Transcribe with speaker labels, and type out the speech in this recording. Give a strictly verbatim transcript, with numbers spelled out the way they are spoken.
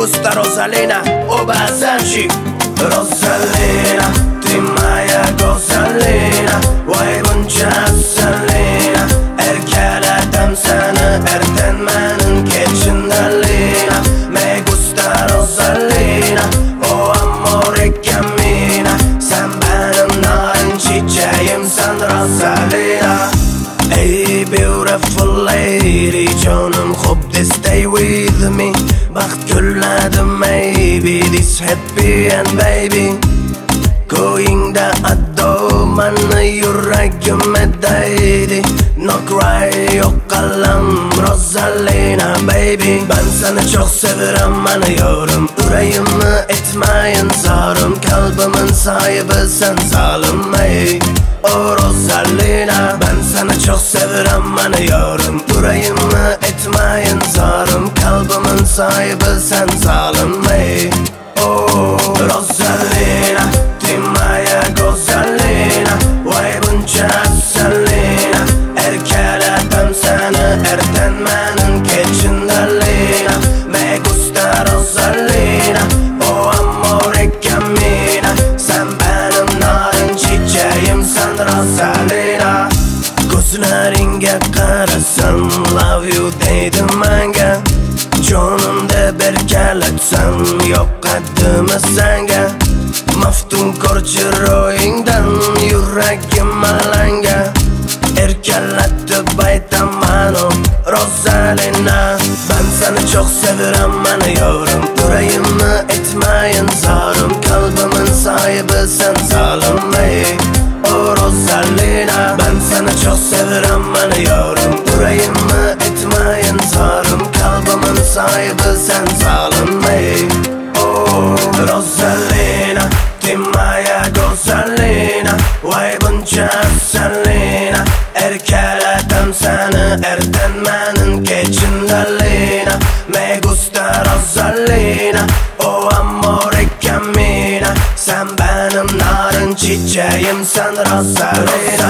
Speaker 1: gusta Rosalina, o basaci. Rosalina, Timaya Rosalina, vay bunca Rosalina. Erkeledim seni ertenmenin keçindalina. Me gusta Rosalina, o amore cammina. Sen benim narin çiçeğimsen Rosalina. Hey beautiful lady, canım hope stay with me. Baxt gülledim maybe, this happy and baby. Going da adamını yüreğime değdi. No cry yok kalam Rosalina baby. Ben seni çok severim anıyorum. Yüreğimi etmeyin zarım. Kalbimin sahibi sen zalim ey. Oh Rosalina, ben seni çok severim anıyorum. Yüreğimi etmeyin zarım. Kalbimin sahibi sen zalim ey. Oh Rosalina, Timaya Rosalina, vay bunca Rosalina. Erkeledim seni ertenmenin keçindalina. Me gusta Rosalina, o amore cammina. Sen benim narin çiçeğimsen Rosalina. Gözlerine karasam love you dedim bana. Canımda berkeletsem yok adımı senge. Maftun korçu royundan yüreğim alanga. Erkeletti baytamano Rosalina. Ben seni çok severim anıyorum. Yüreğimi etmeyin zarım. Kalbimin sahibi sen zalim ey. Oh Rosalina, ben seni çok severim anıyorum. Yüreğimi etmeyin zarım. Kalbimin sahibi sen zalim ey. Oh Rosalina, Timaya Rosalina, vay bunca Rosalina. Erkeledim seni ertenmenin keçindalina. Me gusta Rosalina, o amore cammina. Sen benim narin çiçeğimsen Rosalina.